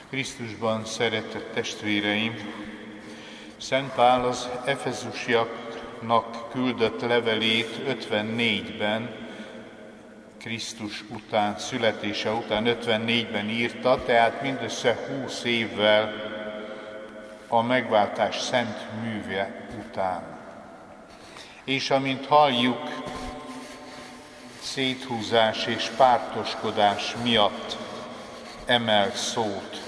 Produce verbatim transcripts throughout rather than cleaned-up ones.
Krisztusban szeretett testvéreim, Szent Pál az efezusiaknak küldött levelét ötvennégyben, Krisztus után, születése után ötvennégyben írta, tehát mindössze húsz évvel a megváltás szent műve után. És amint halljuk, széthúzás és pártoskodás miatt emel szót.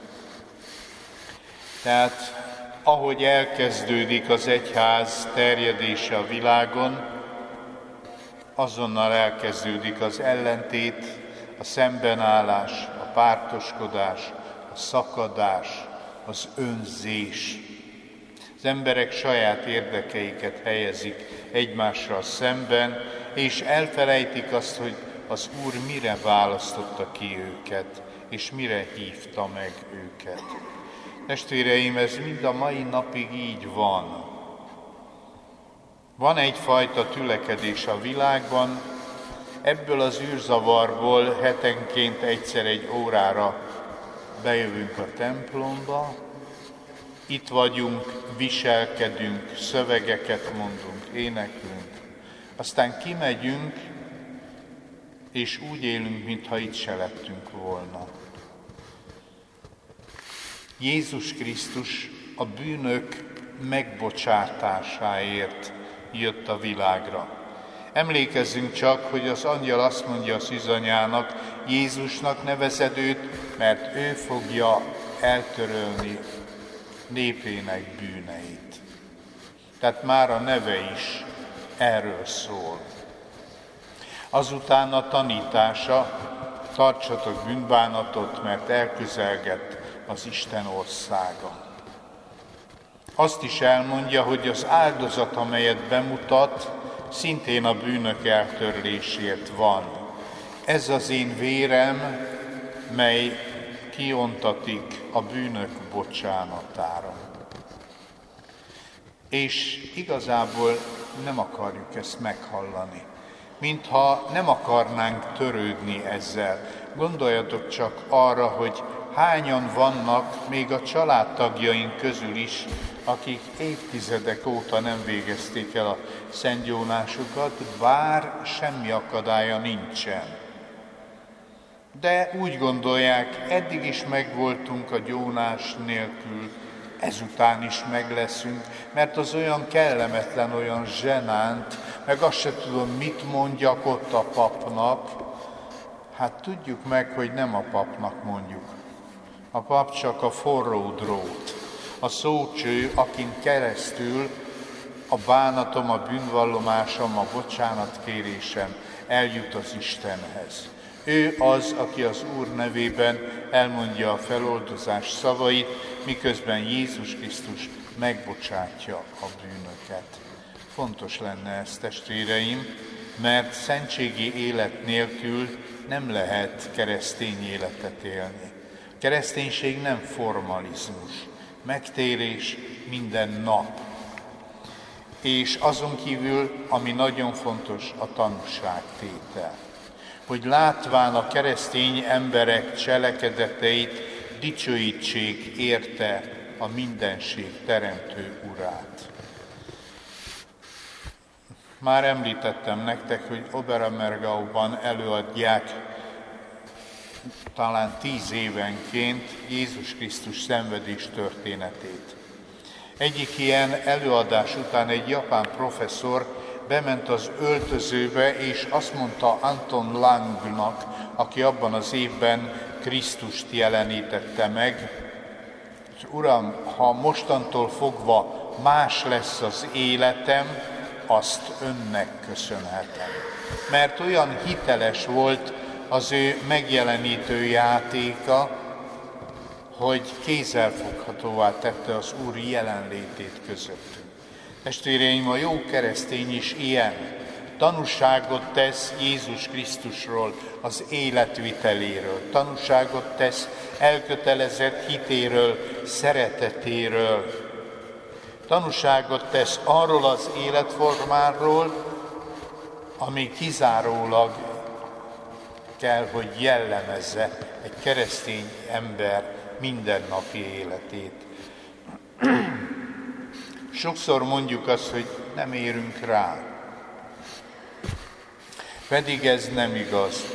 Tehát ahogy elkezdődik az egyház terjedése a világon, azonnal elkezdődik az ellentét, a szembenállás, a pártoskodás, a szakadás, az önzés. Az emberek saját érdekeiket helyezik egymásra szemben, és elfelejtik azt, hogy az Úr mire választotta ki őket, és mire hívta meg őket. Testvéreim, ez mind a mai napig így van. Van egyfajta tülekedés a világban, ebből az űrzavarból hetenként egyszer egy órára bejövünk a templomba, itt vagyunk, viselkedünk, szövegeket mondunk, éneklünk, aztán kimegyünk, és úgy élünk, mintha itt se lettünk volna. Jézus Krisztus a bűnök megbocsátásáért jött a világra. Emlékezzünk csak, hogy az angyal azt mondja a szűzanyának, Jézusnak nevezed őt, mert ő fogja eltörölni népének bűneit. Tehát már a neve is erről szól. Azután a tanítása, tartsatok bűnbánatot, mert elközelgett az Isten országa. Azt is elmondja, hogy az áldozat, amelyet bemutat, szintén a bűnök eltörlésért van. Ez az én vérem, mely kiontatik a bűnök bocsánatára. És igazából nem akarjuk ezt meghallani. Mintha nem akarnánk törődni ezzel. Gondoljatok csak arra, hogy hányan vannak még a családtagjaink közül is, akik évtizedek óta nem végezték el a szentgyónásukat, bár semmi akadálya nincsen. De úgy gondolják, eddig is megvoltunk a gyónás nélkül, ezután is meg leszünk, mert az olyan kellemetlen, olyan zsenánt, meg azt se tudom, mit mondjak ott a papnak. Hát tudjuk meg, hogy nem a papnak mondjuk. A pap csak a forró drót, a szócső, akin keresztül a bánatom, a bűnvallomásom, a bocsánatkérésem eljut az Istenhez. Ő az, aki az Úr nevében elmondja a feloldozás szavait, miközben Jézus Krisztus megbocsátja a bűnöket. Fontos lenne ez, testvéreim, mert szentségi élet nélkül nem lehet keresztény életet élni. A kereszténység nem formalizmus, megtérés minden nap. És azon kívül, ami nagyon fontos, a tanúságtétel. Hogy látván a keresztény emberek cselekedeteit dicsőítsék érte a mindenség teremtő Urát. Már említettem nektek, hogy Oberammergauban előadják talán tíz évenként Jézus Krisztus szenvedés történetét. Egyik ilyen előadás után egy japán professzor bement az öltözőbe, és azt mondta Anton Langnak, aki abban az évben Krisztust jelenítette meg, hogy Uram, ha mostantól fogva más lesz az életem, azt önnek köszönhetem. Mert olyan hiteles volt az ő megjelenítő játéka, hogy kézzelfoghatóvá tette az Úr jelenlétét közöttünk. Testvéreim, a jó keresztény is ilyen. Tanúságot tesz Jézus Krisztusról, az életviteléről. Tanúságot tesz elkötelezett hitéről, szeretetéről. Tanúságot tesz arról az életformáról, ami kizárólag kell, hogy jellemezze egy keresztény ember mindennapi életét. Sokszor mondjuk azt, hogy nem érünk rá, pedig ez nem igaz.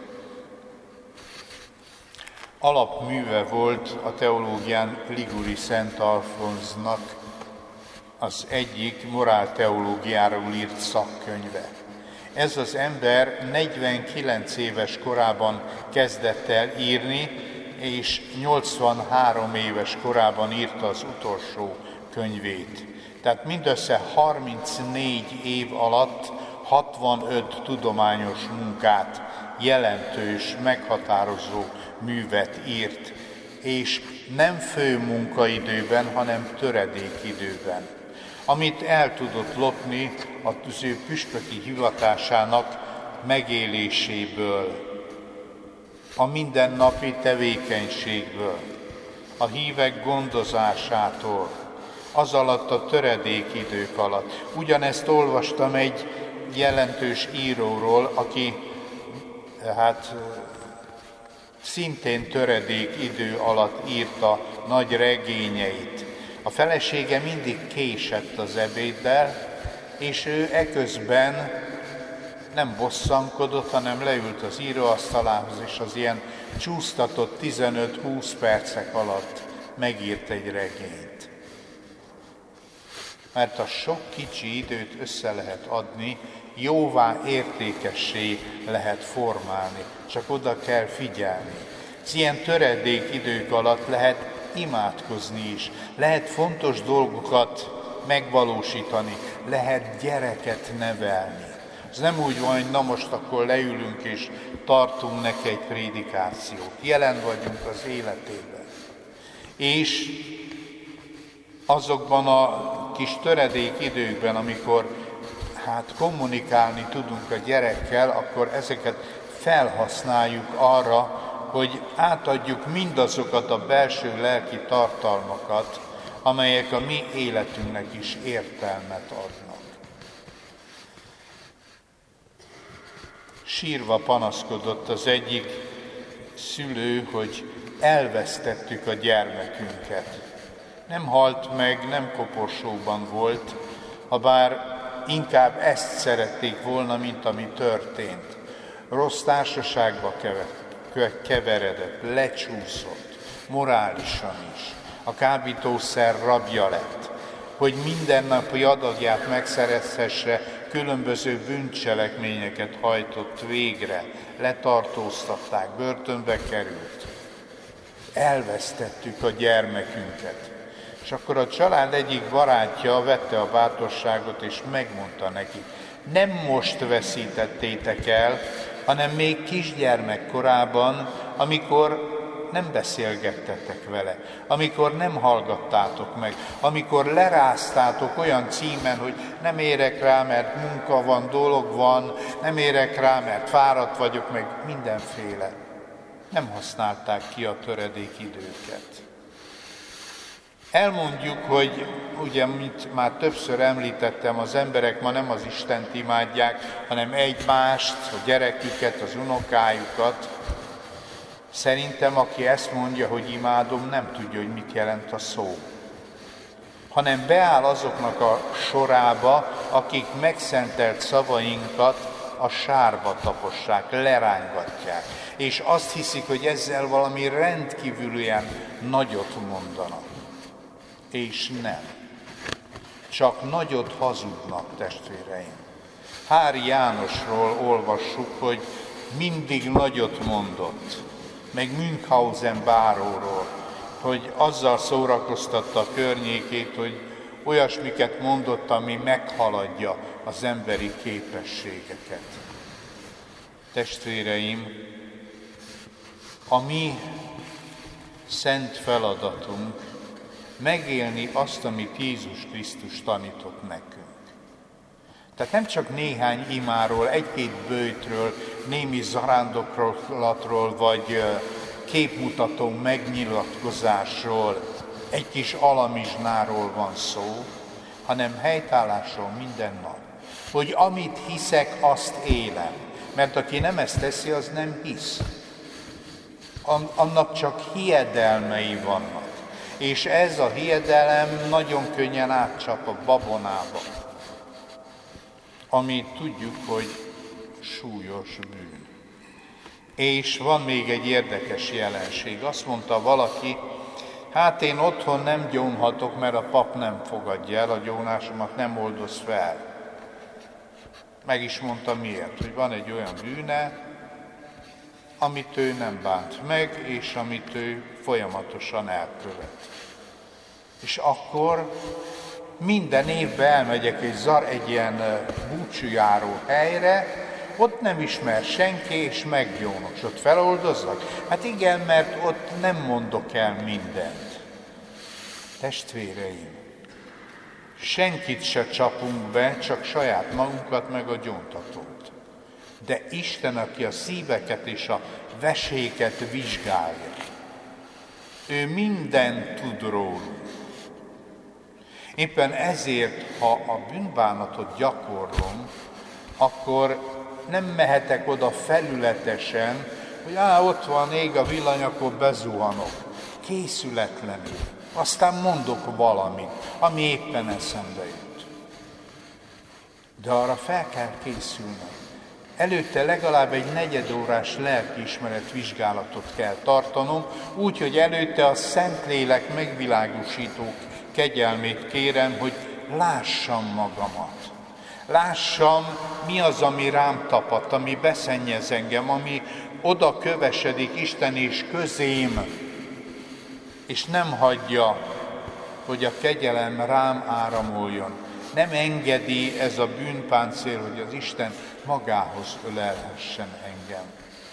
Alapműve volt a teológián Liguri Szent Alfonznak az egyik morálteológiáról írt szakkönyve. Ez az ember negyvenkilenc éves korában kezdett el írni, és nyolcvanhárom éves korában írta az utolsó könyvét. Tehát mindössze harmincnégy év alatt hatvanöt tudományos munkát, jelentős, meghatározó művet írt, és nem fő munkaidőben, hanem töredékidőben. Amit el tudott lopni az ő püspöki hivatásának megéléséből, a mindennapi tevékenységből, a hívek gondozásától, az alatt a töredékidők alatt. Ugyanezt olvastam egy jelentős íróról, aki hát szintén töredék idő alatt írta nagy regényeit. A felesége mindig késett az ebéddel, és ő eközben nem bosszankodott, hanem leült az íróasztalához, és az ilyen csúsztatott tizenöt-húsz percek alatt megírt egy regényt. Mert a sok kicsi időt össze lehet adni, jóvá értékessé lehet formálni, csak oda kell figyelni. Az ilyen töredék idők alatt lehet imádkozni is, lehet fontos dolgokat megvalósítani, lehet gyereket nevelni. Ez nem úgy van, hogy na most akkor leülünk és tartunk neki egy prédikációt. Jelen vagyunk az életében. És azokban a kis töredék időkben, amikor hát kommunikálni tudunk a gyerekkel, akkor ezeket felhasználjuk arra, hogy átadjuk mindazokat a belső lelki tartalmakat, amelyek a mi életünknek is értelmet adnak. Sírva panaszkodott az egyik szülő, hogy elvesztettük a gyermekünket. Nem halt meg, nem koporsóban volt, habár inkább ezt szerették volna, mint ami történt. Rossz társaságba keveredett, lecsúszott, morálisan is. A kábítószer rabja lett, hogy mindennapi adagját megszerezhesse, különböző bűncselekményeket hajtott végre, letartóztatták, börtönbe került. Elvesztettük a gyermekünket. És akkor a család egyik barátja vette a bátorságot, és megmondta neki, nem most veszítettétek el, hanem még kisgyermek korában, amikor nem beszélgettetek vele, amikor nem hallgattátok meg, amikor leráztátok olyan címen, hogy nem érek rá, mert munka van, dolog van, nem érek rá, mert fáradt vagyok, meg mindenféle. Nem használták ki a töredék időket. Elmondjuk, hogy ugye, mint már többször említettem, az emberek ma nem az Istent imádják, hanem egymást, a gyereküket, az unokájukat. Szerintem, aki ezt mondja, hogy imádom, nem tudja, hogy mit jelent a szó. Hanem beáll azoknak a sorába, akik megszentelt szavainkat a sárba tapossák, lerángatják. És azt hiszik, hogy ezzel valami rendkívülien nagyot mondanak. És nem. Csak nagyot hazudnak, testvéreim. Hári Jánosról olvassuk, hogy mindig nagyot mondott, meg Münchhausen báróról, hogy azzal szórakoztatta a környékét, hogy olyasmiket mondott, ami meghaladja az emberi képességeket. Testvéreim, a mi szent feladatunk megélni azt, amit Jézus Krisztus tanított nekünk. Tehát nem csak néhány imáról, egy-két böjtről, némi zarándoklatról, vagy képmutató megnyilatkozásról, egy kis alamizsnáról van szó, hanem helytállásról minden nap. Hogy amit hiszek, azt élem. Mert aki nem ezt teszi, az nem hisz. annak csak hiedelmei vannak. És ez a hiedelem nagyon könnyen átcsap a babonába, ami tudjuk, hogy súlyos bűn. És van még egy érdekes jelenség. Azt mondta valaki, hát én otthon nem gyónhatok, mert a pap nem fogadja el, a gyónásomat nem oldoz fel. Meg is mondta miért, hogy van egy olyan bűne, amit ő nem bánt meg, és amit ő folyamatosan elkövet. És akkor minden évben elmegyek egy, zar, egy ilyen búcsújáró helyre, ott nem ismer senki, és meggyónok, és ott feloldozlak. Hát igen, mert ott nem mondok el mindent. Testvéreim, senkit se csapunk be, csak saját magunkat, meg a gyóntatót. De Isten, aki a szíveket és a veséket vizsgálja, ő mindent tud rólunk. Éppen ezért, ha a bűnbánatot gyakorlom, akkor nem mehetek oda felületesen, hogy á, ott van ég a villany, akkor bezuhanok. Készületlenül. Aztán mondok valamit, ami éppen eszembe jut. De arra fel kell készülnöm. Előtte legalább egy negyedórás lelkiismeret vizsgálatot kell tartanom, úgy, hogy előtte a Szentlélek megvilágosító kegyelmét kérem, hogy lássam magamat. Lássam, mi az, ami rám tapadt, ami beszennyez engem, ami oda kövesedik Isten és közém, és nem hagyja, hogy a kegyelem rám áramoljon. Nem engedi ez a bűnpáncél, hogy az Isten magához ölelhessen engem.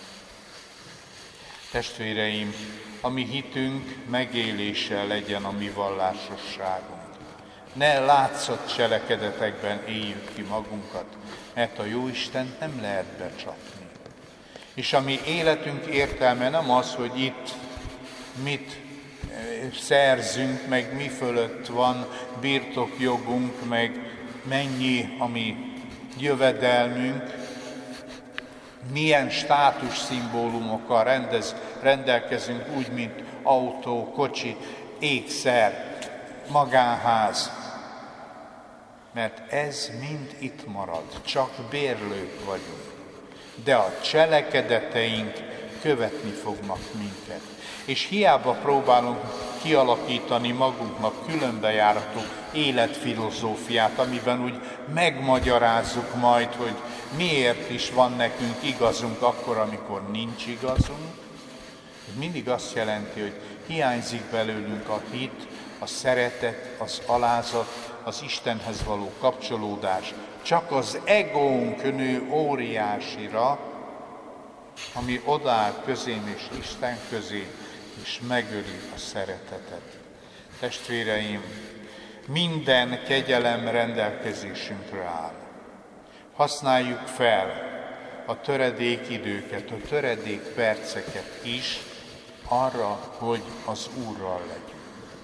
Testvéreim, a mi hitünk megélése legyen a mi vallásosságunk. Ne látszat cselekedetekben éljük ki magunkat, mert a Jóisten nem lehet becsapni. És a mi életünk értelme nem az, hogy itt mit szerzünk, meg mi fölött van birtokjogunk, meg mennyi a mi jövedelmünk, milyen státuszszimbólumokkal rendez, rendelkezünk, úgy, mint autó, kocsi, ékszer, magánház. Mert ez mind itt marad, csak bérlők vagyunk. De a cselekedeteink követni fognak minket. És hiába próbálunk kialakítani magunknak különbejárató életfilozófiát, amiben úgy megmagyarázzuk majd, hogy miért is van nekünk igazunk akkor, amikor nincs igazunk. Ez mindig azt jelenti, hogy hiányzik belőlünk a hit, a szeretet, az alázat, az Istenhez való kapcsolódás. Csak az egónk nő óriásira, ami odáll közém és Isten közé, és megöli a szeretetet. Testvéreim, minden kegyelem rendelkezésünkre áll. Használjuk fel a töredék időket, a töredék perceket is arra, hogy az Úrral legyünk.